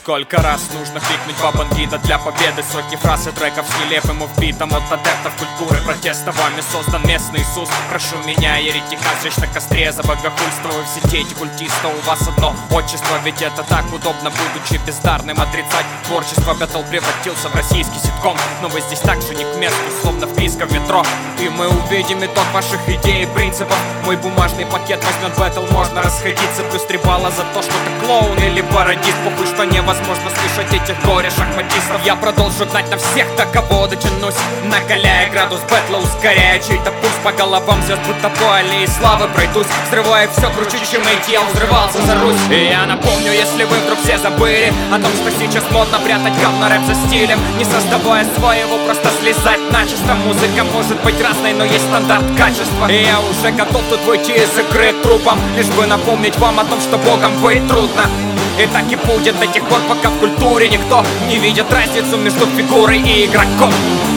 Сколько раз нужно крикнуть Бабангида для победы? Сотни фраз и треков с нелепым вбитом от адептов культуры протеста. Вами создан местный Иисус. Прошу меня, еретика, сжечь на костре за богохульство. Вы все дети культиста, у вас одно отчество. Ведь это так удобно, будучи бездарным, отрицать творчество. Бэтл превратился в российский ситком, но вы здесь так же не к месту, словно вписка в метро. И мы увидим итог ваших идей и принципов. Мой бумажный пакет возьмет бэтл, можно расходиться. Плюс 3 балла за то, что ты клоун или пародист. Похуй, что невозможно слышать этих горе-шахматистов. Я продолжу гнать на всех, до кого дотянусь, накаляя градус бэтла, ускоряя чей-то пульс. По головам звезд, будто по аллее славы пройдусь, взрывая все круче, чем ATL взрывался за Русь. И я напомню, если вы вдруг все забыли о том, что сейчас модно прятать говно-рэп за стилем, не создавая своего, просто слезать начисто. Музыка может быть разной, но есть стандарт качества. И я уже готов тут выйти из игры трупом, лишь бы напомнить вам о том, что богом быть трудно. И так и будет до тех пор, пока в культуре никто не видит разницу между фигурой и игроком.